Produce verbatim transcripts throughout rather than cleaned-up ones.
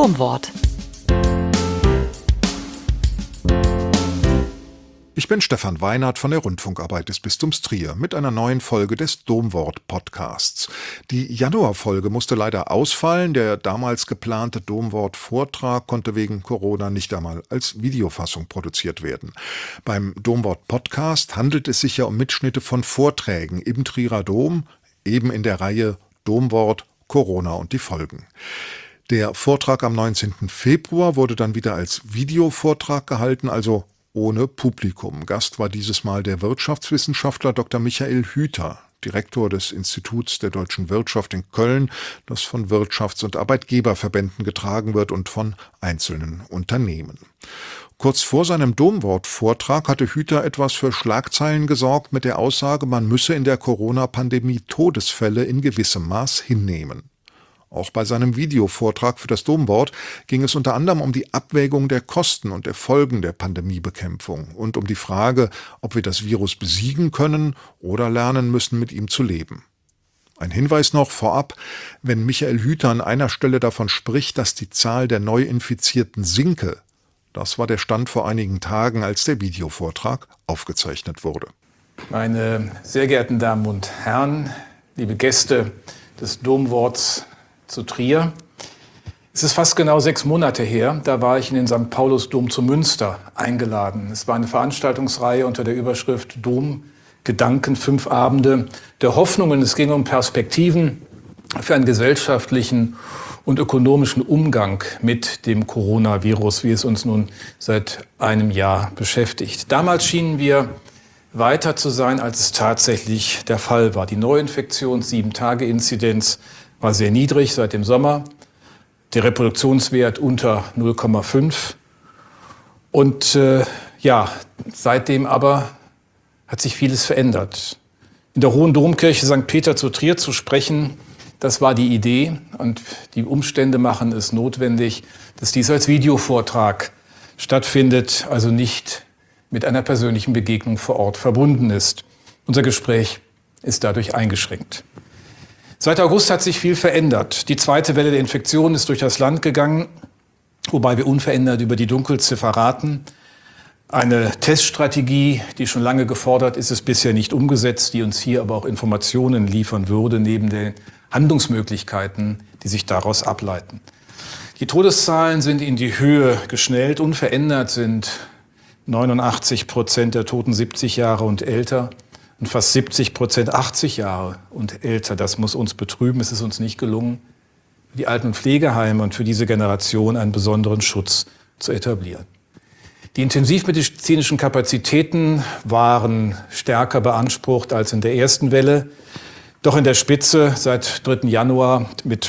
Domwort. Ich bin Stefan Weinert von der Rundfunkarbeit des Bistums Trier mit einer neuen Folge des Domwort-Podcasts. Die Januarfolge musste leider ausfallen. Der damals geplante Domwort-Vortrag konnte wegen Corona nicht einmal als Videofassung produziert werden. Beim Domwort-Podcast handelt es sich ja um Mitschnitte von Vorträgen im Trierer Dom, eben in der Reihe Domwort, Corona und die Folgen. Der Vortrag am neunzehnten Februar wurde dann wieder als Videovortrag gehalten, also ohne Publikum. Gast war dieses Mal der Wirtschaftswissenschaftler Doktor Michael Hüter, Direktor des Instituts der deutschen Wirtschaft in Köln, das von Wirtschafts- und Arbeitgeberverbänden getragen wird und von einzelnen Unternehmen. Kurz vor seinem Domwort-Vortrag hatte Hüter etwas für Schlagzeilen gesorgt mit der Aussage, man müsse in der Corona-Pandemie Todesfälle in gewissem Maß hinnehmen. Auch bei seinem Videovortrag für das Domwort ging es unter anderem um die Abwägung der Kosten und der Folgen der Pandemiebekämpfung und um die Frage, ob wir das Virus besiegen können oder lernen müssen, mit ihm zu leben. Ein Hinweis noch vorab, wenn Michael Hüter an einer Stelle davon spricht, dass die Zahl der Neuinfizierten sinke, das war der Stand vor einigen Tagen, als der Videovortrag aufgezeichnet wurde. Meine sehr geehrten Damen und Herren, liebe Gäste des Domworts zu Trier. Es ist fast genau sechs Monate her, da war ich in den Sankt Paulusdom zu Münster eingeladen. Es war eine Veranstaltungsreihe unter der Überschrift Dom, Gedanken, fünf Abende der Hoffnungen. Es ging um Perspektiven für einen gesellschaftlichen und ökonomischen Umgang mit dem Coronavirus, wie es uns nun seit einem Jahr beschäftigt. Damals schienen wir weiter zu sein, als es tatsächlich der Fall war. Die Neuinfektions-, sieben-Tage-Inzidenz war sehr niedrig seit dem Sommer, der Reproduktionswert unter null Komma fünf. Und äh, ja, seitdem aber hat sich vieles verändert. In der Hohen Domkirche Sankt Peter zu Trier zu sprechen, das war die Idee. Und die Umstände machen es notwendig, dass dies als Videovortrag stattfindet, also nicht mit einer persönlichen Begegnung vor Ort verbunden ist. Unser Gespräch ist dadurch eingeschränkt. Seit August hat sich viel verändert. Die zweite Welle der Infektion ist durch das Land gegangen, wobei wir unverändert über die Dunkelziffer raten. Eine Teststrategie, die schon lange gefordert ist, ist bisher nicht umgesetzt, die uns hier aber auch Informationen liefern würde, neben den Handlungsmöglichkeiten, die sich daraus ableiten. Die Todeszahlen sind in die Höhe geschnellt. Unverändert sind neunundachtzig Prozent der Toten siebzig Jahre und älter. Und fast siebzig Prozent achtzig Jahre und älter. Das muss uns betrüben. Es ist uns nicht gelungen, für die Alten- und Pflegeheime und für diese Generation einen besonderen Schutz zu etablieren. Die intensivmedizinischen Kapazitäten waren stärker beansprucht als in der ersten Welle. Doch in der Spitze seit dritten Januar mit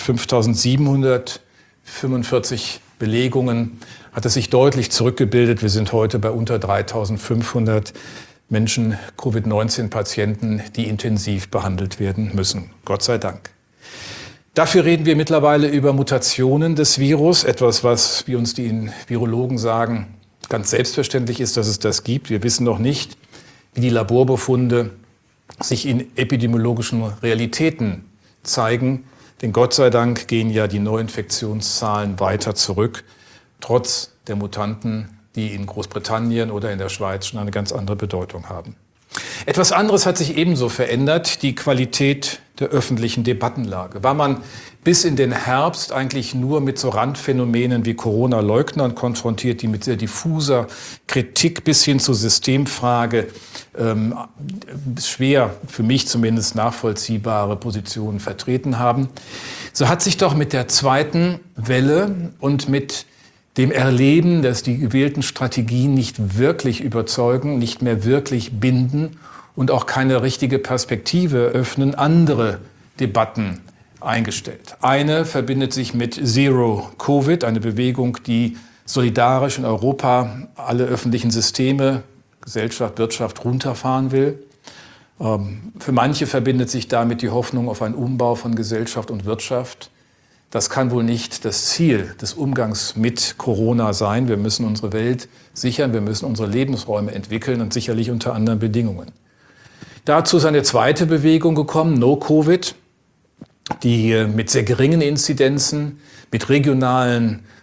fünftausendsiebenhundertfünfundvierzig Belegungen hat es sich deutlich zurückgebildet. Wir sind heute bei unter dreitausendfünfhundert Menschen, Covid neunzehn Patienten, die intensiv behandelt werden müssen. Gott sei Dank. Dafür reden wir mittlerweile über Mutationen des Virus. Etwas, was, wie uns die Virologen sagen, ganz selbstverständlich ist, dass es das gibt. Wir wissen noch nicht, wie die Laborbefunde sich in epidemiologischen Realitäten zeigen. Denn Gott sei Dank gehen ja die Neuinfektionszahlen weiter zurück, trotz der Mutanten, die in Großbritannien oder in der Schweiz schon eine ganz andere Bedeutung haben. Etwas anderes hat sich ebenso verändert, die Qualität der öffentlichen Debattenlage. War man bis in den Herbst eigentlich nur mit so Randphänomenen wie Corona-Leugnern konfrontiert, die mit sehr diffuser Kritik bis hin zur Systemfrage ähm, schwer, für mich zumindest nachvollziehbare Positionen vertreten haben, so hat sich doch mit der zweiten Welle und mit dem Erleben, dass die gewählten Strategien nicht wirklich überzeugen, nicht mehr wirklich binden und auch keine richtige Perspektive öffnen, andere Debatten eingestellt. Eine verbindet sich mit Zero Covid, eine Bewegung, die solidarisch in Europa alle öffentlichen Systeme, Gesellschaft, Wirtschaft runterfahren will. Für manche verbindet sich damit die Hoffnung auf einen Umbau von Gesellschaft und Wirtschaft. Das kann wohl nicht das Ziel des Umgangs mit Corona sein. Wir müssen unsere Welt sichern, wir müssen unsere Lebensräume entwickeln und sicherlich unter anderen Bedingungen. Dazu ist eine zweite Bewegung gekommen, No-Covid, die mit sehr geringen Inzidenzen, mit regionalen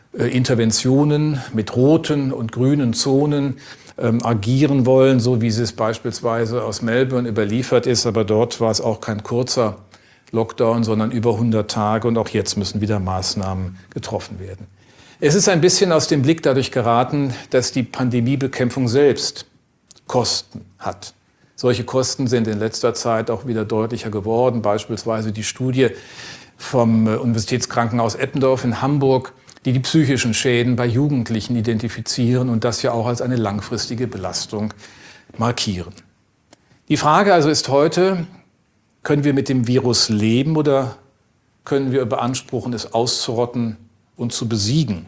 äh, Interventionen mit roten und grünen Zonen ähm, agieren wollen, so wie es beispielsweise aus Melbourne überliefert ist. Aber dort war es auch kein kurzer Lockdown, sondern über hundert Tage. Und auch jetzt müssen wieder Maßnahmen getroffen werden. Es ist ein bisschen aus dem Blick dadurch geraten, dass die Pandemiebekämpfung selbst Kosten hat. Solche Kosten sind in letzter Zeit auch wieder deutlicher geworden. Beispielsweise die Studie vom Universitätskrankenhaus Eppendorf in Hamburg, die die psychischen Schäden bei Jugendlichen identifizieren und das ja auch als eine langfristige Belastung markieren. Die Frage also ist heute, können wir mit dem Virus leben oder können wir beanspruchen, es auszurotten und zu besiegen?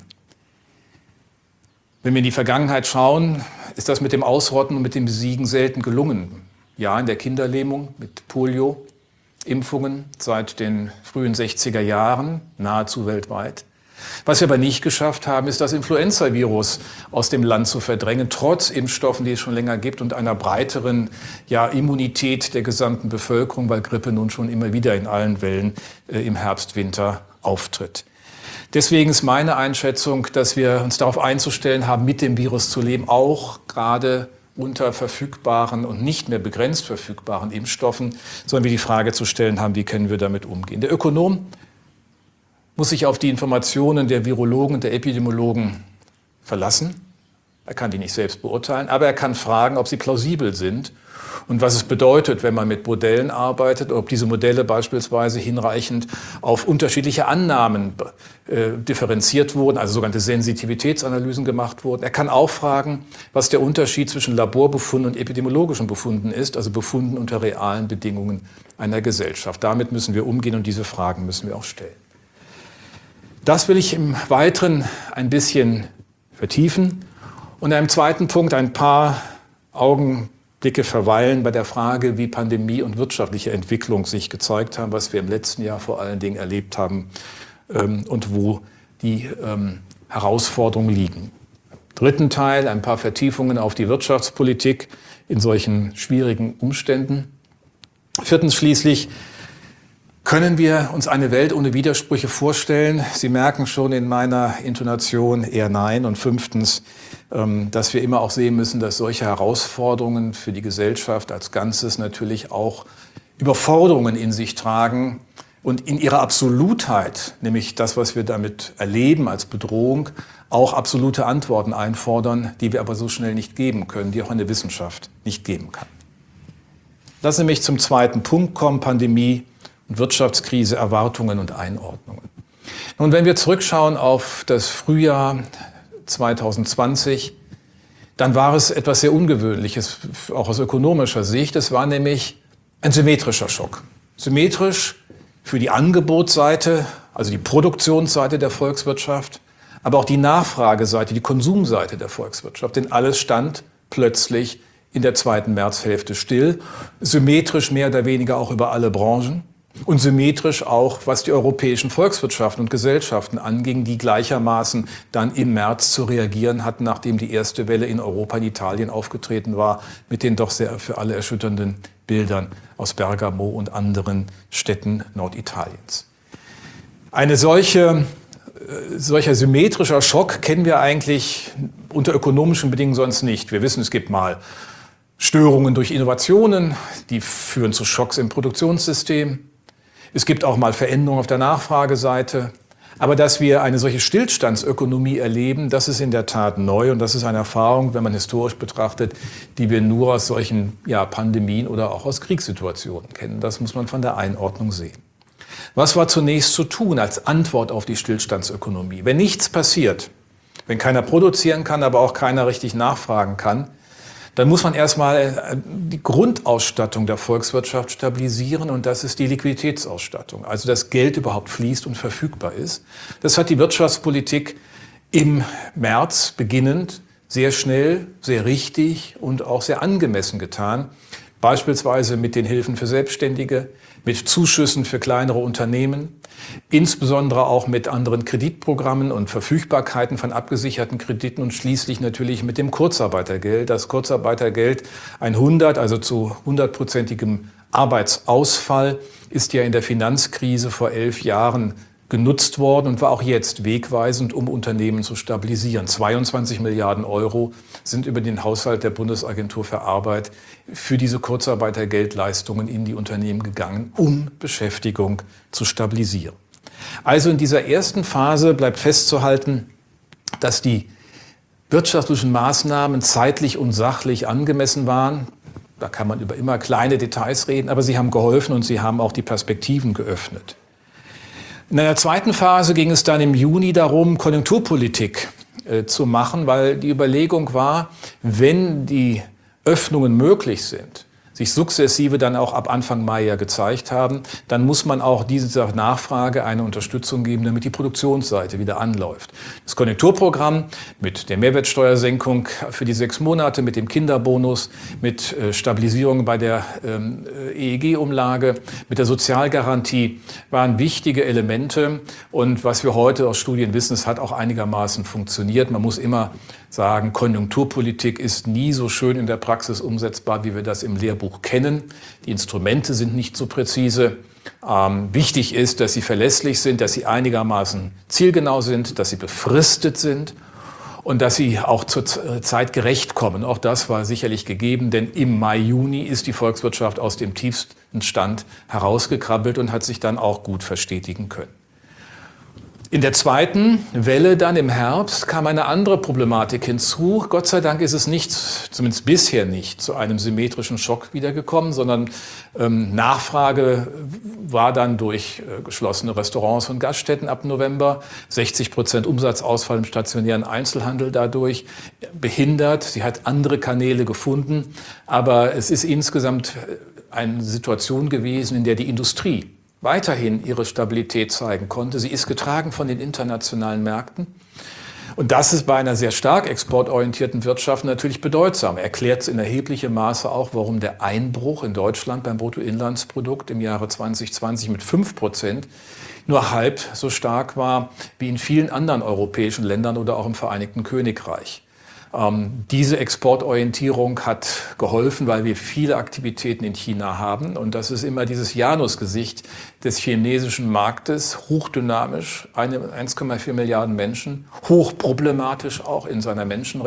Wenn wir in die Vergangenheit schauen, ist das mit dem Ausrotten und mit dem Besiegen selten gelungen. Ja, in der Kinderlähmung mit Polio, Impfungen seit den frühen sechziger Jahren, nahezu weltweit. Was wir aber nicht geschafft haben, ist das Influenza-Virus aus dem Land zu verdrängen, trotz Impfstoffen, die es schon länger gibt und einer breiteren ja, Immunität der gesamten Bevölkerung, weil Grippe nun schon immer wieder in allen Wellen äh, im Herbst, Winter auftritt. Deswegen ist meine Einschätzung, dass wir uns darauf einzustellen haben, mit dem Virus zu leben, auch gerade unter verfügbaren und nicht mehr begrenzt verfügbaren Impfstoffen, sondern wir die Frage zu stellen haben, wie können wir damit umgehen. Der Ökonom muss sich auf die Informationen der Virologen und der Epidemiologen verlassen. Er kann die nicht selbst beurteilen, aber er kann fragen, ob sie plausibel sind und was es bedeutet, wenn man mit Modellen arbeitet, ob diese Modelle beispielsweise hinreichend auf unterschiedliche Annahmen äh, differenziert wurden, also sogenannte Sensitivitätsanalysen gemacht wurden. Er kann auch fragen, was der Unterschied zwischen Laborbefunden und epidemiologischen Befunden ist, also Befunden unter realen Bedingungen einer Gesellschaft. Damit müssen wir umgehen und diese Fragen müssen wir auch stellen. Das will ich im Weiteren ein bisschen vertiefen und in einem zweiten Punkt ein paar Augenblicke verweilen bei der Frage, wie Pandemie und wirtschaftliche Entwicklung sich gezeigt haben, was wir im letzten Jahr vor allen Dingen erlebt haben ähm, und wo die ähm, Herausforderungen liegen. Im dritten Teil ein paar Vertiefungen auf die Wirtschaftspolitik in solchen schwierigen Umständen. Viertens schließlich, können wir uns eine Welt ohne Widersprüche vorstellen? Sie merken schon in meiner Intonation eher nein. Und fünftens, dass wir immer auch sehen müssen, dass solche Herausforderungen für die Gesellschaft als Ganzes natürlich auch Überforderungen in sich tragen und in ihrer Absolutheit, nämlich das, was wir damit erleben als Bedrohung, auch absolute Antworten einfordern, die wir aber so schnell nicht geben können, die auch eine Wissenschaft nicht geben kann. Lassen Sie mich zum zweiten Punkt kommen, Pandemie und Wirtschaftskrise, Erwartungen und Einordnungen. Nun, wenn wir zurückschauen auf das Frühjahr zwanzig zwanzig, dann war es etwas sehr Ungewöhnliches, auch aus ökonomischer Sicht. Es war nämlich ein symmetrischer Schock. Symmetrisch für die Angebotsseite, also die Produktionsseite der Volkswirtschaft, aber auch die Nachfrageseite, die Konsumseite der Volkswirtschaft. Denn alles stand plötzlich in der zweiten Märzhälfte still. Symmetrisch mehr oder weniger auch über alle Branchen. Und symmetrisch auch, was die europäischen Volkswirtschaften und Gesellschaften anging, die gleichermaßen dann im März zu reagieren hatten, nachdem die erste Welle in Europa, in Italien aufgetreten war, mit den doch sehr für alle erschütternden Bildern aus Bergamo und anderen Städten Norditaliens. Eine solche, solcher symmetrischer Schock kennen wir eigentlich unter ökonomischen Bedingungen sonst nicht. Wir wissen, es gibt mal Störungen durch Innovationen, die führen zu Schocks im Produktionssystem. Es gibt auch mal Veränderungen auf der Nachfrageseite. Aber dass wir eine solche Stillstandsökonomie erleben, das ist in der Tat neu. Und das ist eine Erfahrung, wenn man historisch betrachtet, die wir nur aus solchen ja, Pandemien oder auch aus Kriegssituationen kennen. Das muss man von der Einordnung sehen. Was war zunächst zu tun als Antwort auf die Stillstandsökonomie? Wenn nichts passiert, wenn keiner produzieren kann, aber auch keiner richtig nachfragen kann, dann muss man erstmal die Grundausstattung der Volkswirtschaft stabilisieren und das ist die Liquiditätsausstattung, also dass Geld überhaupt fließt und verfügbar ist. Das hat die Wirtschaftspolitik im März beginnend sehr schnell, sehr richtig und auch sehr angemessen getan. Beispielsweise mit den Hilfen für Selbstständige, mit Zuschüssen für kleinere Unternehmen, insbesondere auch mit anderen Kreditprogrammen und Verfügbarkeiten von abgesicherten Krediten und schließlich natürlich mit dem Kurzarbeitergeld. Das Kurzarbeitergeld hundert, also zu hundertprozentigem Arbeitsausfall, ist ja in der Finanzkrise vor elf Jahren genutzt worden und war auch jetzt wegweisend, um Unternehmen zu stabilisieren. zweiundzwanzig Milliarden Euro sind über den Haushalt der Bundesagentur für Arbeit für diese Kurzarbeitergeldleistungen in die Unternehmen gegangen, um Beschäftigung zu stabilisieren. Also in dieser ersten Phase bleibt festzuhalten, dass die wirtschaftlichen Maßnahmen zeitlich und sachlich angemessen waren. Da kann man über immer kleine Details reden, aber sie haben geholfen und sie haben auch die Perspektiven geöffnet. In einer zweiten Phase ging es dann im Juni darum, Konjunkturpolitik äh, zu machen, weil die Überlegung war, wenn die Öffnungen möglich sind, sich sukzessive dann auch ab Anfang Mai ja gezeigt haben, dann muss man auch dieser Nachfrage eine Unterstützung geben, damit die Produktionsseite wieder anläuft. Das Konjunkturprogramm mit der Mehrwertsteuersenkung für die sechs Monate, mit dem Kinderbonus, mit Stabilisierung bei der ähm, E E G-Umlage, mit der Sozialgarantie waren wichtige Elemente. Und was wir heute aus Studien wissen, es hat auch einigermaßen funktioniert. Man muss immer sagen, Konjunkturpolitik ist nie so schön in der Praxis umsetzbar, wie wir das im Lehrbuch kennen. Die Instrumente sind nicht so präzise. Ähm, wichtig ist, dass sie verlässlich sind, dass sie einigermaßen zielgenau sind, dass sie befristet sind und dass sie auch zur Zeit gerecht kommen. Auch das war sicherlich gegeben, denn im Mai, Juni ist die Volkswirtschaft aus dem tiefsten Stand herausgekrabbelt und hat sich dann auch gut verstetigen können. In der zweiten Welle dann im Herbst kam eine andere Problematik hinzu. Gott sei Dank ist es nicht, zumindest bisher nicht, zu einem symmetrischen Schock wiedergekommen, sondern ähm, Nachfrage war dann durch äh, geschlossene Restaurants und Gaststätten ab November, sechzig Prozent Umsatzausfall im stationären Einzelhandel dadurch behindert. Sie hat andere Kanäle gefunden, aber es ist insgesamt eine Situation gewesen, in der die Industrie weiterhin ihre Stabilität zeigen konnte. Sie ist getragen von den internationalen Märkten. Und das ist bei einer sehr stark exportorientierten Wirtschaft natürlich bedeutsam. Erklärt in erheblichem Maße auch, warum der Einbruch in Deutschland beim Bruttoinlandsprodukt im Jahre zwanzig zwanzig mit fünf Prozent nur halb so stark war wie in vielen anderen europäischen Ländern oder auch im Vereinigten Königreich. Ähm, diese Exportorientierung hat geholfen, weil wir viele Aktivitäten in China haben. Und das ist immer dieses Janusgesicht des chinesischen Marktes, hochdynamisch, eins Komma vier Milliarden Menschen, hochproblematisch auch in seiner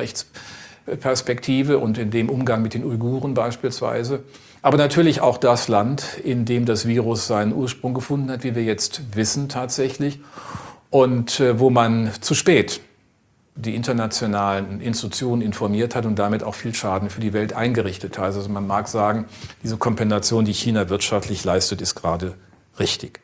Menschenrechtsperspektive und in dem Umgang mit den Uiguren beispielsweise. Aber natürlich auch das Land, in dem das Virus seinen Ursprung gefunden hat, wie wir jetzt wissen tatsächlich, und äh, wo man zu spät die internationalen Institutionen informiert hat und damit auch viel Schaden für die Welt eingerichtet hat. Also man mag sagen, diese Kompensation, die China wirtschaftlich leistet, ist gerade richtig.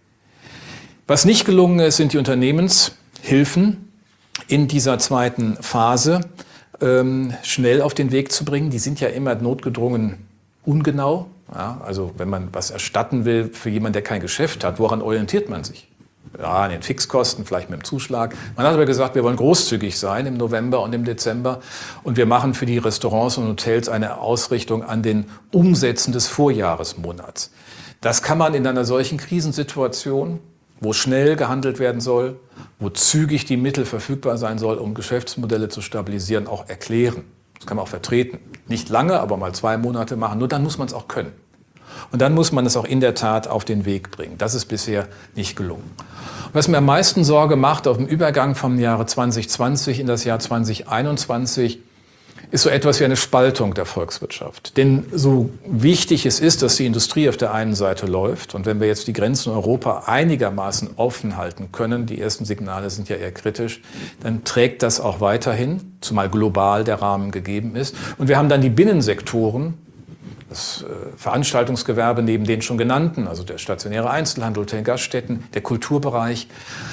Was nicht gelungen ist, sind die Unternehmenshilfen in dieser zweiten Phase ähm, schnell auf den Weg zu bringen. Die sind ja immer notgedrungen ungenau. Ja, also wenn man was erstatten will für jemanden, der kein Geschäft hat, woran orientiert man sich? Ja, an den Fixkosten, vielleicht mit dem Zuschlag. Man hat aber gesagt, wir wollen großzügig sein im November und im Dezember. Und wir machen für die Restaurants und Hotels eine Ausrichtung an den Umsätzen des Vorjahresmonats. Das kann man in einer solchen Krisensituation, wo schnell gehandelt werden soll, wo zügig die Mittel verfügbar sein soll, um Geschäftsmodelle zu stabilisieren, auch erklären. Das kann man auch vertreten. Nicht lange, aber mal zwei Monate machen. Nur dann muss man es auch können. Und dann muss man es auch in der Tat auf den Weg bringen. Das ist bisher nicht gelungen. Was mir am meisten Sorge macht auf dem Übergang vom Jahre zwanzig zwanzig in das Jahr zwanzig einundzwanzig, ist so etwas wie eine Spaltung der Volkswirtschaft. Denn so wichtig es ist, dass die Industrie auf der einen Seite läuft, und wenn wir jetzt die Grenzen in Europa einigermaßen offen halten können, die ersten Signale sind ja eher kritisch, dann trägt das auch weiterhin, zumal global der Rahmen gegeben ist. Und wir haben dann die Binnensektoren, das Veranstaltungsgewerbe neben den schon genannten, also der stationäre Einzelhandel, Hotel, Gaststätten, der Kulturbereich,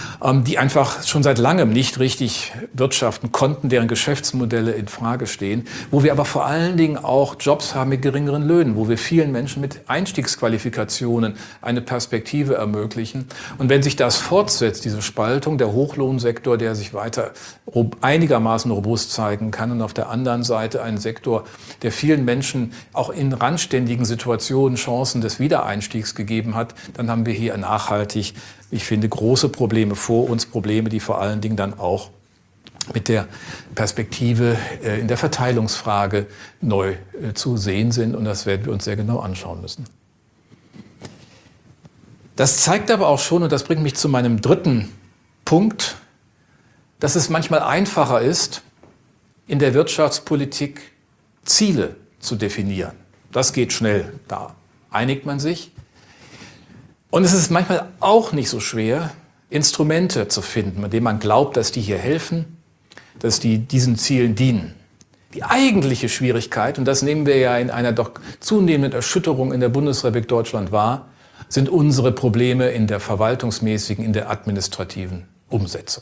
die einfach schon seit langem nicht richtig wirtschaften konnten, deren Geschäftsmodelle in Frage stehen, wo wir aber vor allen Dingen auch Jobs haben mit geringeren Löhnen, wo wir vielen Menschen mit Einstiegsqualifikationen eine Perspektive ermöglichen. Und wenn sich das fortsetzt, diese Spaltung, der Hochlohnsektor, der sich weiter einigermaßen robust zeigen kann, und auf der anderen Seite ein Sektor, der vielen Menschen auch in randständigen Situationen Chancen des Wiedereinstiegs gegeben hat, dann haben wir hier nachhaltig, ich finde, große Probleme vor uns, Probleme, die vor allen Dingen dann auch mit der Perspektive äh, in der Verteilungsfrage neu äh, zu sehen sind. Und das werden wir uns sehr genau anschauen müssen. Das zeigt aber auch schon, und das bringt mich zu meinem dritten Punkt, dass es manchmal einfacher ist, in der Wirtschaftspolitik Ziele zu definieren. Das geht schnell, da einigt man sich. Und es ist manchmal auch nicht so schwer, Instrumente zu finden, mit denen man glaubt, dass die hier helfen, dass die diesen Zielen dienen. Die eigentliche Schwierigkeit, und das nehmen wir ja in einer doch zunehmenden Erschütterung in der Bundesrepublik Deutschland wahr, sind unsere Probleme in der verwaltungsmäßigen, in der administrativen Umsetzung.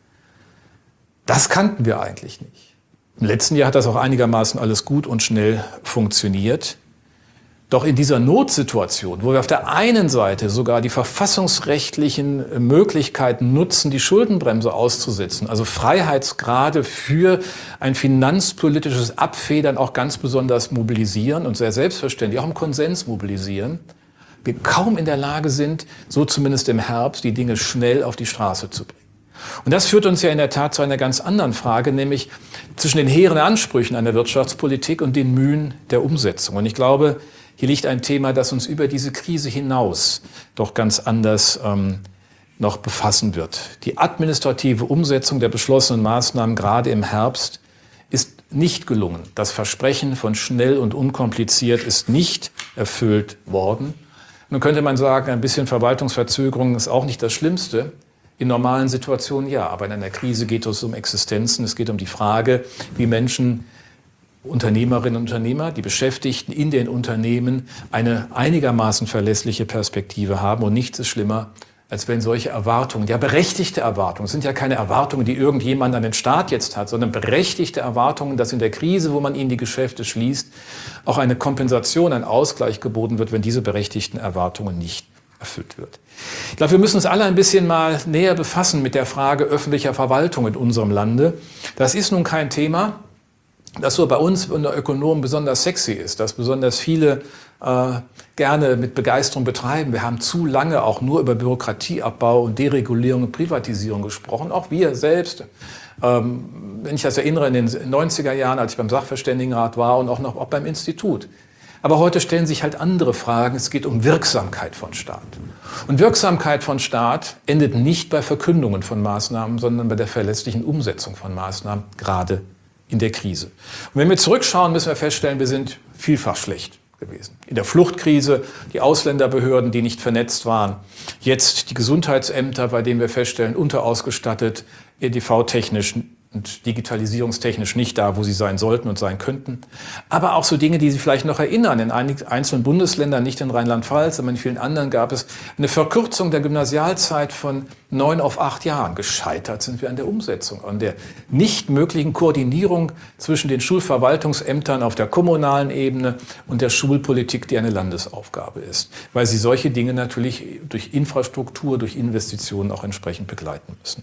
Das kannten wir eigentlich nicht. Im letzten Jahr hat das auch einigermaßen alles gut und schnell funktioniert. Doch in dieser Notsituation, wo wir auf der einen Seite sogar die verfassungsrechtlichen Möglichkeiten nutzen, die Schuldenbremse auszusetzen, also Freiheitsgrade für ein finanzpolitisches Abfedern auch ganz besonders mobilisieren und sehr selbstverständlich auch im Konsens mobilisieren, wir kaum in der Lage sind, so zumindest im Herbst, die Dinge schnell auf die Straße zu bringen. Und das führt uns ja in der Tat zu einer ganz anderen Frage, nämlich zwischen den hehren Ansprüchen einer Wirtschaftspolitik und den Mühen der Umsetzung. Und ich glaube, hier liegt ein Thema, das uns über diese Krise hinaus doch ganz anders ähm, noch befassen wird. Die administrative Umsetzung der beschlossenen Maßnahmen, gerade im Herbst, ist nicht gelungen. Das Versprechen von schnell und unkompliziert ist nicht erfüllt worden. Nun könnte man sagen, ein bisschen Verwaltungsverzögerung ist auch nicht das Schlimmste. In normalen Situationen ja, aber in einer Krise geht es um Existenzen. Es geht um die Frage, wie Menschen, Unternehmerinnen und Unternehmer, die Beschäftigten in den Unternehmen eine einigermaßen verlässliche Perspektive haben. Und nichts ist schlimmer, als wenn solche Erwartungen, ja berechtigte Erwartungen, es sind ja keine Erwartungen, die irgendjemand an den Staat jetzt hat, sondern berechtigte Erwartungen, dass in der Krise, wo man ihnen die Geschäfte schließt, auch eine Kompensation, ein Ausgleich geboten wird, wenn diese berechtigten Erwartungen nicht erfüllt wird. Ich glaube, wir müssen uns alle ein bisschen mal näher befassen mit der Frage öffentlicher Verwaltung in unserem Lande. Das ist nun kein Thema, das so bei uns unter Ökonomen besonders sexy ist, das besonders viele äh, gerne mit Begeisterung betreiben. Wir haben zu lange auch nur über Bürokratieabbau und Deregulierung und Privatisierung gesprochen, auch wir selbst. Ähm, wenn ich das erinnere, in den neunziger Jahren, als ich beim Sachverständigenrat war und auch noch auch beim Institut. Aber heute stellen sich halt andere Fragen. Es geht um Wirksamkeit von Staat. Und Wirksamkeit von Staat endet nicht bei Verkündungen von Maßnahmen, sondern bei der verlässlichen Umsetzung von Maßnahmen, gerade in der Krise. Und wenn wir zurückschauen, müssen wir feststellen, wir sind vielfach schlecht gewesen. In der Fluchtkrise die Ausländerbehörden, die nicht vernetzt waren. Jetzt die Gesundheitsämter, bei denen wir feststellen, unterausgestattet, E D V-technisch und digitalisierungstechnisch nicht da, wo sie sein sollten und sein könnten. Aber auch so Dinge, die Sie vielleicht noch erinnern. In einigen einzelnen Bundesländern, nicht in Rheinland-Pfalz, aber in vielen anderen gab es eine Verkürzung der Gymnasialzeit von neun auf acht Jahren. Gescheitert sind wir an der Umsetzung, an der nicht möglichen Koordinierung zwischen den Schulverwaltungsämtern auf der kommunalen Ebene und der Schulpolitik, die eine Landesaufgabe ist. Weil sie solche Dinge natürlich durch Infrastruktur, durch Investitionen auch entsprechend begleiten müssen.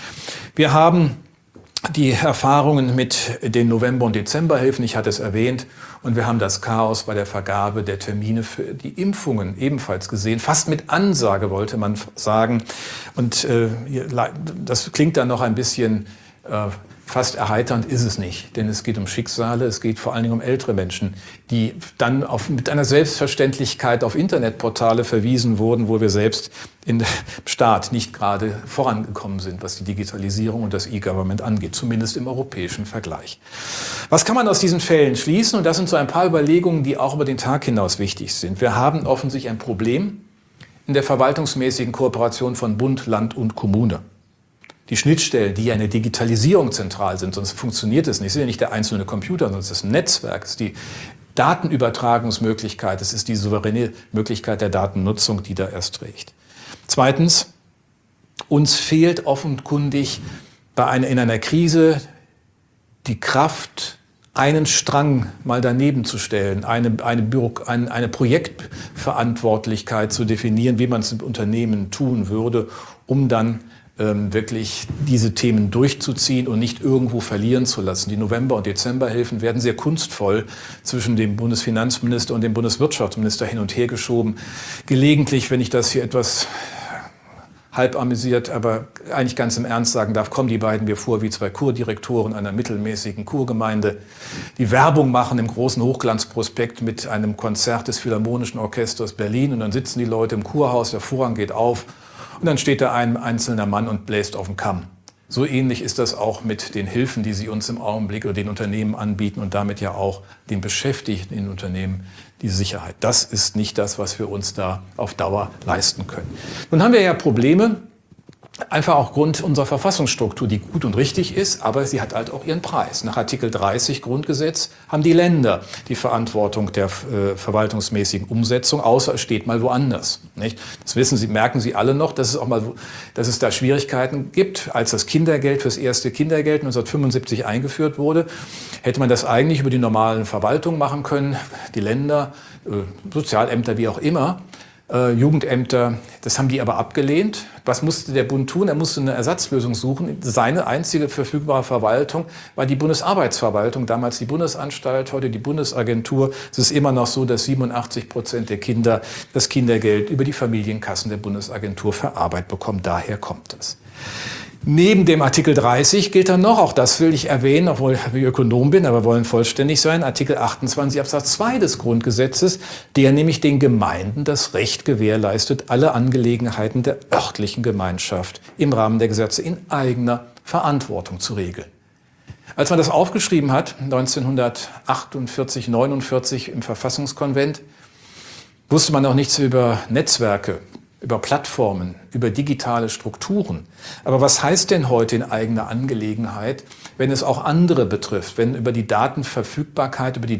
Wir haben die Erfahrungen mit den November- und Dezemberhilfen, ich hatte es erwähnt, und wir haben das Chaos bei der Vergabe der Termine für die Impfungen ebenfalls gesehen. Fast mit Ansage, wollte man sagen. Und äh, das klingt dann noch ein bisschen äh, fast erheiternd, ist es nicht. Denn es geht um Schicksale, es geht vor allen Dingen um ältere Menschen, die dann auf, mit einer Selbstverständlichkeit auf Internetportale verwiesen wurden, wo wir selbst im Staat nicht gerade vorangekommen sind, was die Digitalisierung und das E-Government angeht, zumindest im europäischen Vergleich. Was kann man aus diesen Fällen schließen? Und das sind so ein paar Überlegungen, die auch über den Tag hinaus wichtig sind. Wir haben offensichtlich ein Problem in der verwaltungsmäßigen Kooperation von Bund, Land und Kommune. Die Schnittstellen, die ja in der Digitalisierung zentral sind, sonst funktioniert es nicht. Es ist ja nicht der einzelne Computer, sondern es ist ein Netzwerk, es ist die Datenübertragungsmöglichkeit, es ist die souveräne Möglichkeit der Datennutzung, die da erst trägt. Zweitens, uns fehlt offenkundig bei einer, in einer Krise die Kraft, einen Strang mal daneben zu stellen, eine, eine, Büro, eine, eine Projektverantwortlichkeit zu definieren, wie man es im Unternehmen tun würde, um dann ähm, wirklich diese Themen durchzuziehen und nicht irgendwo verlieren zu lassen. Die November- und Dezemberhilfen werden sehr kunstvoll zwischen dem Bundesfinanzminister und dem Bundeswirtschaftsminister hin und her geschoben. Gelegentlich, wenn ich das hier etwas halb amüsiert, aber eigentlich ganz im Ernst sagen darf, kommen die beiden mir vor wie zwei Kurdirektoren einer mittelmäßigen Kurgemeinde, die Werbung machen im großen Hochglanzprospekt mit einem Konzert des Philharmonischen Orchesters Berlin und dann sitzen die Leute im Kurhaus, der Vorhang geht auf und dann steht da ein einzelner Mann und bläst auf den Kamm. So ähnlich ist das auch mit den Hilfen, die Sie uns im Augenblick oder den Unternehmen anbieten und damit ja auch den Beschäftigten in Unternehmen die Sicherheit. Das ist nicht das, was wir uns da auf Dauer leisten können. Nun haben wir ja Probleme, einfach auch aufgrund unserer Verfassungsstruktur, die gut und richtig ist, aber sie hat halt auch ihren Preis. Nach Artikel dreißig Grundgesetz haben die Länder die Verantwortung der äh, verwaltungsmäßigen Umsetzung, außer es steht mal woanders. Nicht? Das wissen Sie, merken Sie alle noch, dass es auch mal, dass es da Schwierigkeiten gibt. Als das Kindergeld fürs erste Kindergeld neunzehnhundertfünfundsiebzig eingeführt wurde, hätte man das eigentlich über die normalen Verwaltungen machen können, die Länder, äh, Sozialämter, wie auch immer. Äh, Jugendämter, das haben die aber abgelehnt. Was musste der Bund tun? Er musste eine Ersatzlösung suchen. Seine einzige verfügbare Verwaltung war die Bundesarbeitsverwaltung, damals die Bundesanstalt, heute die Bundesagentur. Es ist immer noch so, dass siebenundachtzig Prozent der Kinder das Kindergeld über die Familienkassen der Bundesagentur verarbeitet bekommen. Daher kommt das. Neben dem Artikel dreißig gilt dann noch, auch das will ich erwähnen, obwohl ich Ökonom bin, aber wollen vollständig sein, Artikel achtundzwanzig Absatz zwei des Grundgesetzes, der nämlich den Gemeinden das Recht gewährleistet, alle Angelegenheiten der örtlichen Gemeinschaft im Rahmen der Gesetze in eigener Verantwortung zu regeln. Als man das aufgeschrieben hat, neunzehnhundertachtundvierzig, neunundvierzig im Verfassungskonvent, wusste man noch nichts über Netzwerke, über Plattformen, über digitale Strukturen. Aber was heißt denn heute in eigener Angelegenheit, wenn es auch andere betrifft, wenn über die Datenverfügbarkeit, über die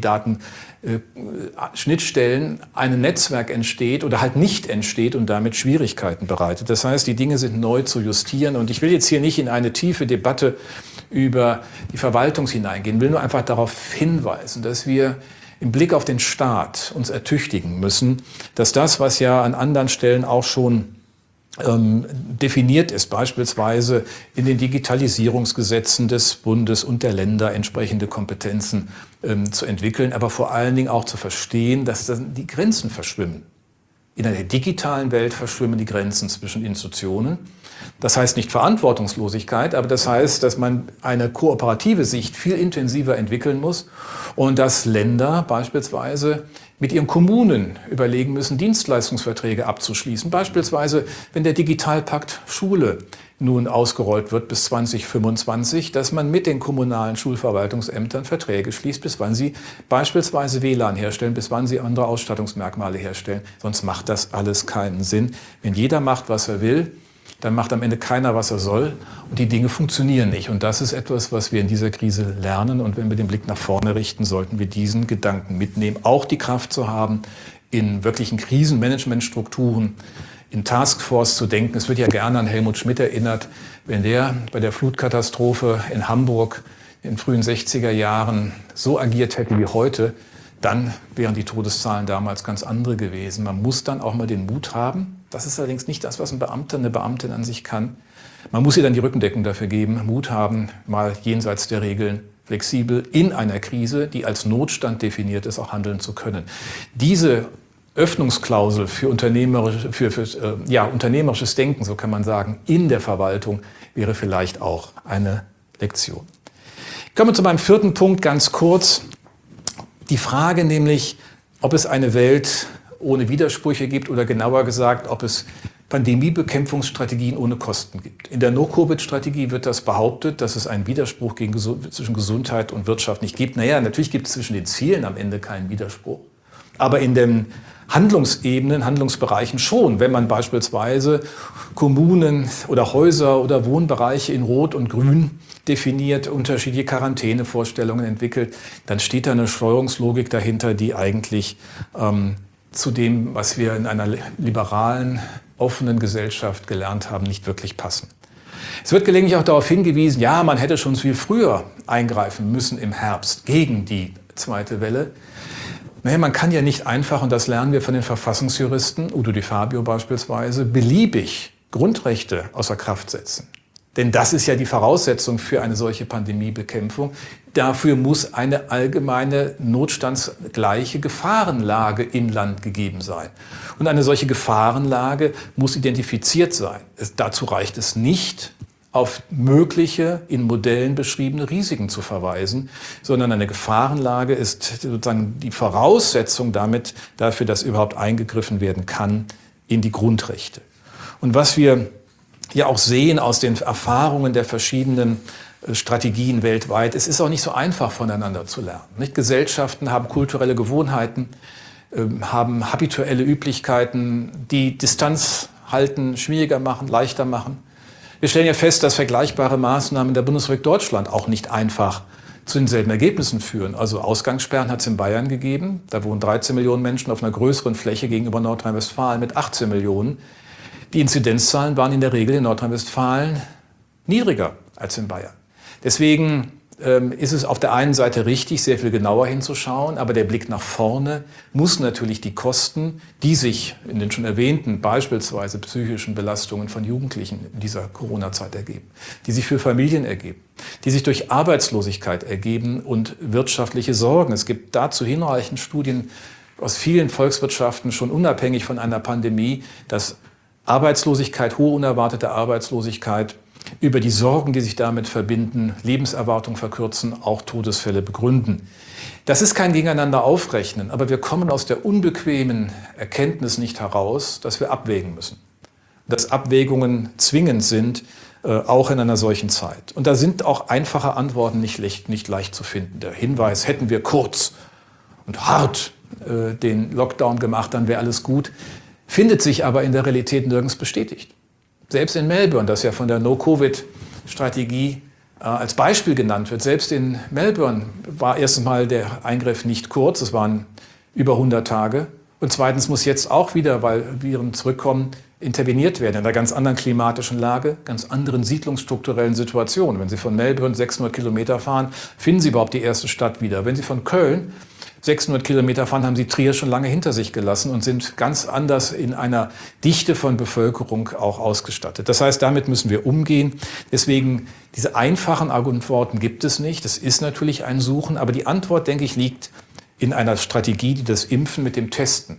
Datenschnittstellen ein Netzwerk entsteht oder halt nicht entsteht und damit Schwierigkeiten bereitet? Das heißt, die Dinge sind neu zu justieren und ich will jetzt hier nicht in eine tiefe Debatte über die Verwaltung hineingehen, will nur einfach darauf hinweisen, dass wir im Blick auf den Staat uns ertüchtigen müssen, dass das, was ja an anderen Stellen auch schon ähm, definiert ist, beispielsweise in den Digitalisierungsgesetzen des Bundes und der Länder entsprechende Kompetenzen ähm, zu entwickeln, aber vor allen Dingen auch zu verstehen, dass dann die Grenzen verschwimmen. In einer digitalen Welt verschwimmen die Grenzen zwischen Institutionen. Das heißt nicht Verantwortungslosigkeit, aber das heißt, dass man eine kooperative Sicht viel intensiver entwickeln muss und dass Länder beispielsweise mit ihren Kommunen überlegen müssen, Dienstleistungsverträge abzuschließen. Beispielsweise, wenn der Digitalpakt Schule nun ausgerollt wird bis zwanzig fünfundzwanzig, dass man mit den kommunalen Schulverwaltungsämtern Verträge schließt, bis wann sie beispielsweise W L A N herstellen, bis wann sie andere Ausstattungsmerkmale herstellen. Sonst macht das alles keinen Sinn. Wenn jeder macht, was er will, dann macht am Ende keiner, was er soll und die Dinge funktionieren nicht. Und das ist etwas, was wir in dieser Krise lernen. Und wenn wir den Blick nach vorne richten, sollten wir diesen Gedanken mitnehmen, auch die Kraft zu haben, in wirklichen Krisenmanagementstrukturen, in Taskforce zu denken. Es wird ja gerne an Helmut Schmidt erinnert, wenn der bei der Flutkatastrophe in Hamburg in den frühen sechziger Jahren so agiert hätte wie heute, dann wären die Todeszahlen damals ganz andere gewesen. Man muss dann auch mal den Mut haben. Das ist allerdings nicht das, was ein Beamter, eine Beamtin an sich kann. Man muss ihr dann die Rückendeckung dafür geben, Mut haben, mal jenseits der Regeln flexibel in einer Krise, die als Notstand definiert ist, auch handeln zu können. Diese Öffnungsklausel für, unternehmerisch, für, für äh, ja, unternehmerisches Denken, so kann man sagen, in der Verwaltung wäre vielleicht auch eine Lektion. Kommen wir zu meinem vierten Punkt ganz kurz. Die Frage nämlich, ob es eine Welt ohne Widersprüche gibt oder genauer gesagt, ob es Pandemiebekämpfungsstrategien ohne Kosten gibt. In der No-Covid-Strategie wird das behauptet, dass es einen Widerspruch gegen, zwischen Gesundheit und Wirtschaft nicht gibt. Naja, natürlich gibt es zwischen den Zielen am Ende keinen Widerspruch. Aber in den Handlungsebenen, Handlungsbereichen schon. Wenn man beispielsweise Kommunen oder Häuser oder Wohnbereiche in Rot und Grün definiert, unterschiedliche Quarantänevorstellungen entwickelt, dann steht da eine Steuerungslogik dahinter, die eigentlich ähm, zu dem, was wir in einer liberalen, offenen Gesellschaft gelernt haben, nicht wirklich passen. Es wird gelegentlich auch darauf hingewiesen, ja, man hätte schon viel früher eingreifen müssen im Herbst gegen die zweite Welle. Naja, man kann ja nicht einfach, und das lernen wir von den Verfassungsjuristen, Udo Di Fabio beispielsweise, beliebig Grundrechte außer Kraft setzen. Denn das ist ja die Voraussetzung für eine solche Pandemiebekämpfung. Dafür muss eine allgemeine notstandsgleiche Gefahrenlage im Land gegeben sein. Und eine solche Gefahrenlage muss identifiziert sein. Es, dazu reicht es nicht, auf mögliche, in Modellen beschriebene Risiken zu verweisen, sondern eine Gefahrenlage ist sozusagen die Voraussetzung damit, dafür, dass überhaupt eingegriffen werden kann in die Grundrechte. Und was wir ja auch sehen aus den Erfahrungen der verschiedenen Strategien weltweit, es ist auch nicht so einfach voneinander zu lernen. Nicht? Gesellschaften haben kulturelle Gewohnheiten, haben habituelle Üblichkeiten, die Distanz halten, schwieriger machen, leichter machen. Wir stellen ja fest, dass vergleichbare Maßnahmen der Bundesrepublik Deutschland auch nicht einfach zu denselben Ergebnissen führen. Also Ausgangssperren hat es in Bayern gegeben. Da wohnen dreizehn Millionen Menschen auf einer größeren Fläche gegenüber Nordrhein-Westfalen mit achtzehn Millionen. Die Inzidenzzahlen waren in der Regel in Nordrhein-Westfalen niedriger als in Bayern. Deswegen ähm, ist es auf der einen Seite richtig, sehr viel genauer hinzuschauen, aber der Blick nach vorne muss natürlich die Kosten, die sich in den schon erwähnten, beispielsweise psychischen Belastungen von Jugendlichen in dieser Corona-Zeit ergeben, die sich für Familien ergeben, die sich durch Arbeitslosigkeit ergeben und wirtschaftliche Sorgen. Es gibt dazu hinreichend Studien aus vielen Volkswirtschaften, schon unabhängig von einer Pandemie, dass Arbeitslosigkeit, hohe unerwartete Arbeitslosigkeit, über die Sorgen, die sich damit verbinden, Lebenserwartung verkürzen, auch Todesfälle begründen. Das ist kein Gegeneinander aufrechnen, aber wir kommen aus der unbequemen Erkenntnis nicht heraus, dass wir abwägen müssen. Dass Abwägungen zwingend sind, äh, auch in einer solchen Zeit. Und da sind auch einfache Antworten nicht leicht, nicht leicht zu finden. Der Hinweis, hätten wir kurz und hart äh, den Lockdown gemacht, dann wäre alles gut, findet sich aber in der Realität nirgends bestätigt. Selbst in Melbourne, das ja von der No-Covid-Strategie äh, als Beispiel genannt wird, selbst in Melbourne war erstens mal der Eingriff nicht kurz, es waren über hundert Tage. Und zweitens muss jetzt auch wieder, weil Viren zurückkommen, interveniert werden in einer ganz anderen klimatischen Lage, ganz anderen siedlungsstrukturellen Situationen. Wenn Sie von Melbourne sechshundert Kilometer fahren, finden Sie überhaupt die erste Stadt wieder. Wenn Sie von Köln sechshundert Kilometer fahren, haben Sie Trier schon lange hinter sich gelassen und sind ganz anders in einer Dichte von Bevölkerung auch ausgestattet. Das heißt, damit müssen wir umgehen. Deswegen, diese einfachen Antworten gibt es nicht. Das ist natürlich ein Suchen, aber die Antwort, denke ich, liegt in einer Strategie, die das Impfen mit dem Testen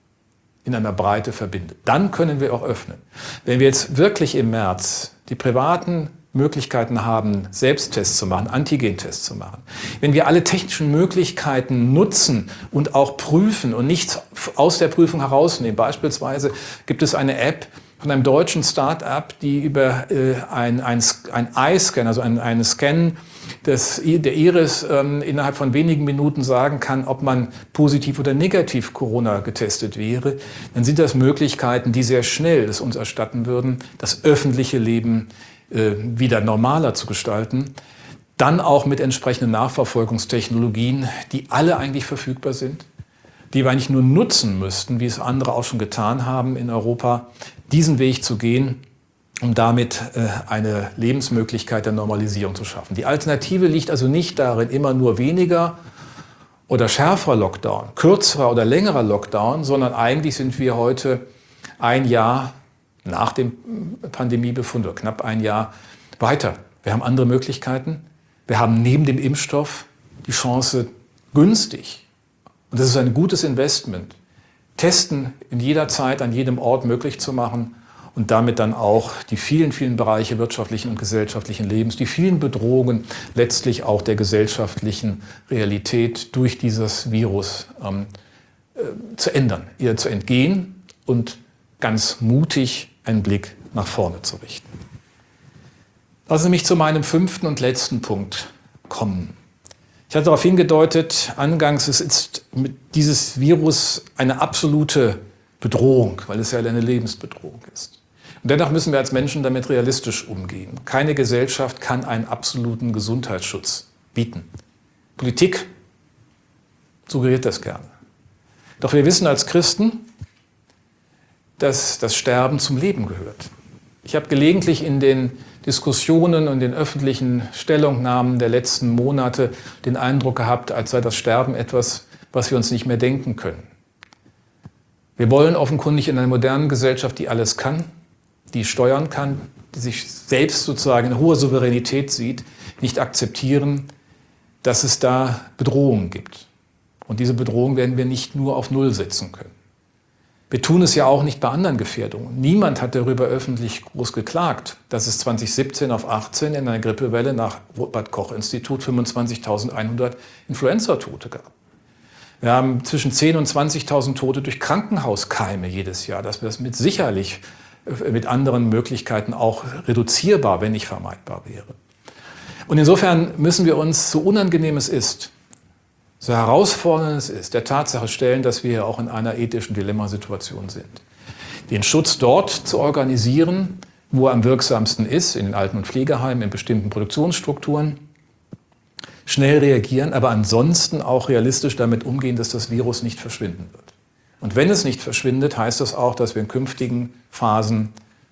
in einer Breite verbindet. Dann können wir auch öffnen. Wenn wir jetzt wirklich im März die privaten Möglichkeiten haben, Selbsttests zu machen, Antigentests zu machen. Wenn wir alle technischen Möglichkeiten nutzen und auch prüfen und nichts aus der Prüfung herausnehmen. Beispielsweise gibt es eine App von einem deutschen Start-up, die über äh, ein, ein, ein Eye-Scan, also ein, eine Scan des, der Iris ähm, innerhalb von wenigen Minuten sagen kann, ob man positiv oder negativ Corona getestet wäre. Dann sind das Möglichkeiten, die sehr schnell es uns erstatten würden, das öffentliche Leben wieder normaler zu gestalten, dann auch mit entsprechenden Nachverfolgungstechnologien, die alle eigentlich verfügbar sind, die wir eigentlich nur nutzen müssten, wie es andere auch schon getan haben in Europa, diesen Weg zu gehen, um damit eine Lebensmöglichkeit der Normalisierung zu schaffen. Die Alternative liegt also nicht darin, immer nur weniger oder schärferer Lockdown, kürzerer oder längerer Lockdown, sondern eigentlich sind wir heute ein Jahr nach dem Pandemiebefund, oder knapp ein Jahr weiter. Wir haben andere Möglichkeiten. Wir haben neben dem Impfstoff die Chance, günstig, und das ist ein gutes Investment, Testen in jeder Zeit, an jedem Ort möglich zu machen und damit dann auch die vielen, vielen Bereiche wirtschaftlichen und gesellschaftlichen Lebens, die vielen Bedrohungen letztlich auch der gesellschaftlichen Realität durch dieses Virus ähm, äh, zu ändern, ihr zu entgehen und ganz mutig einen Blick nach vorne zu richten. Lassen Sie mich zu meinem fünften und letzten Punkt kommen. Ich hatte darauf hingedeutet, angangs, es ist mit dieses Virus eine absolute Bedrohung, weil es ja eine Lebensbedrohung ist. Und dennoch müssen wir als Menschen damit realistisch umgehen. Keine Gesellschaft kann einen absoluten Gesundheitsschutz bieten. Politik suggeriert das gerne. Doch wir wissen als Christen, dass das Sterben zum Leben gehört. Ich habe gelegentlich in den Diskussionen und den öffentlichen Stellungnahmen der letzten Monate den Eindruck gehabt, als sei das Sterben etwas, was wir uns nicht mehr denken können. Wir wollen offenkundig in einer modernen Gesellschaft, die alles kann, die steuern kann, die sich selbst sozusagen in hoher Souveränität sieht, nicht akzeptieren, dass es da Bedrohungen gibt. Und diese Bedrohung werden wir nicht nur auf Null setzen können. Wir tun es ja auch nicht bei anderen Gefährdungen. Niemand hat darüber öffentlich groß geklagt, dass es zwanzig siebzehn auf achtzehn in einer Grippewelle nach Robert-Koch-Institut fünfundzwanzigtausendeinhundert Influenza-Tote gab. Wir haben zwischen zehntausend und zwanzigtausend Tote durch Krankenhauskeime jedes Jahr. Das ist mit sicherlich mit anderen Möglichkeiten auch reduzierbar, wenn nicht vermeidbar wäre. Und insofern müssen wir uns, so unangenehm es ist, so herausfordernd es ist, der Tatsache stellen, dass wir auch in einer ethischen Dilemmasituation sind. Den Schutz dort zu organisieren, wo er am wirksamsten ist, in den Alten- und Pflegeheimen, in bestimmten Produktionsstrukturen, schnell reagieren, aber ansonsten auch realistisch damit umgehen, dass das Virus nicht verschwinden wird. Und wenn es nicht verschwindet, heißt das auch, dass wir in künftigen Phasen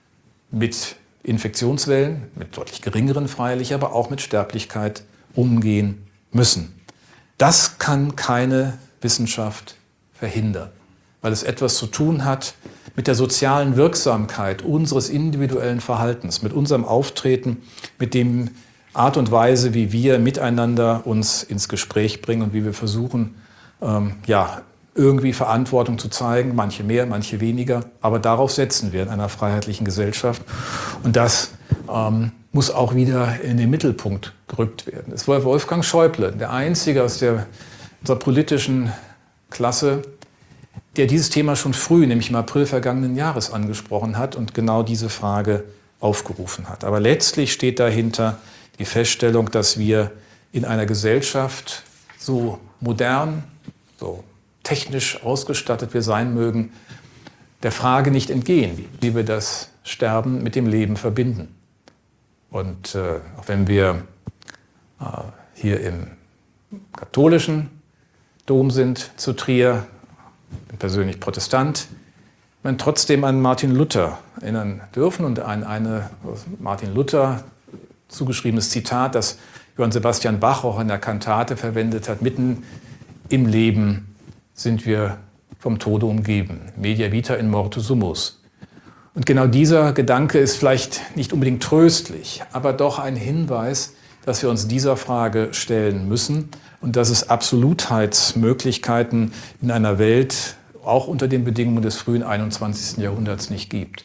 mit Infektionswellen, mit deutlich geringeren freilich, aber auch mit Sterblichkeit umgehen müssen. Das kann keine Wissenschaft verhindern, weil es etwas zu tun hat mit der sozialen Wirksamkeit unseres individuellen Verhaltens, mit unserem Auftreten, mit dem Art und Weise, wie wir miteinander uns ins Gespräch bringen und wie wir versuchen, ähm, ja, irgendwie Verantwortung zu zeigen, manche mehr, manche weniger, aber darauf setzen wir in einer freiheitlichen Gesellschaft. Und das ähm, muss auch wieder in den Mittelpunkt gerückt werden. Es war Wolfgang Schäuble, der Einzige aus der, unserer politischen Klasse, der dieses Thema schon früh, nämlich im April vergangenen Jahres, angesprochen hat und genau diese Frage aufgerufen hat. Aber letztlich steht dahinter die Feststellung, dass wir in einer Gesellschaft, so modern, so technisch ausgestattet wir sein mögen, der Frage nicht entgehen, wie wir das Sterben mit dem Leben verbinden. Und äh, auch wenn wir äh, hier im katholischen Dom sind zu Trier, bin persönlich Protestant, man trotzdem an Martin Luther erinnern dürfen und an eine Martin Luther zugeschriebenes Zitat, das Johann Sebastian Bach auch in der Kantate verwendet hat: Mitten im Leben sind wir vom Tode umgeben. Media vita in morte sumus. Und genau dieser Gedanke ist vielleicht nicht unbedingt tröstlich, aber doch ein Hinweis, dass wir uns dieser Frage stellen müssen und dass es Absolutheitsmöglichkeiten in einer Welt, auch unter den Bedingungen des frühen einundzwanzigsten Jahrhunderts, nicht gibt.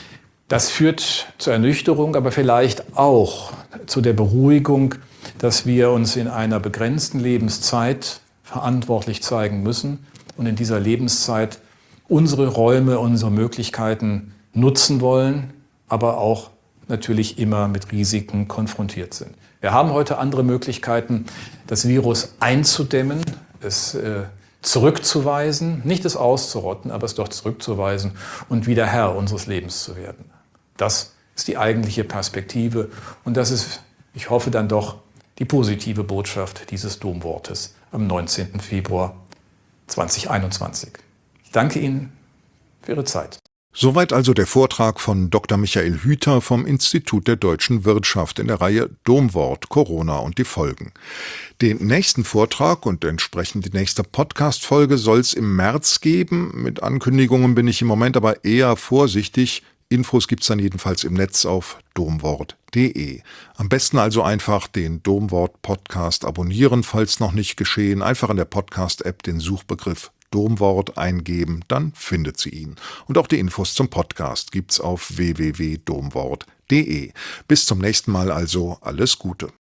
Das führt zur Ernüchterung, aber vielleicht auch zu der Beruhigung, dass wir uns in einer begrenzten Lebenszeit verantwortlich zeigen müssen und in dieser Lebenszeit unsere Räume, unsere Möglichkeiten nutzen wollen, aber auch natürlich immer mit Risiken konfrontiert sind. Wir haben heute andere Möglichkeiten, das Virus einzudämmen, es äh, zurückzuweisen, nicht es auszurotten, aber es doch zurückzuweisen und wieder Herr unseres Lebens zu werden. Das ist die eigentliche Perspektive und das ist, ich hoffe, dann doch die positive Botschaft dieses Domwortes am neunzehnten Februar zweitausendeinundzwanzig. Ich danke Ihnen für Ihre Zeit. Soweit also der Vortrag von Doktor Michael Hüter vom Institut der deutschen Wirtschaft in der Reihe Domwort, Corona und die Folgen. Den nächsten Vortrag und entsprechend die nächste Podcast-Folge soll es im März geben. Mit Ankündigungen bin ich im Moment aber eher vorsichtig. Infos gibt's dann jedenfalls im Netz auf domwort punkt de. Am besten also einfach den Domwort-Podcast abonnieren, falls noch nicht geschehen. Einfach in der Podcast-App den Suchbegriff Domwort eingeben, dann findet sie ihn. Und auch die Infos zum Podcast gibt's auf w w w punkt domwort punkt de. Bis zum nächsten Mal also, alles Gute.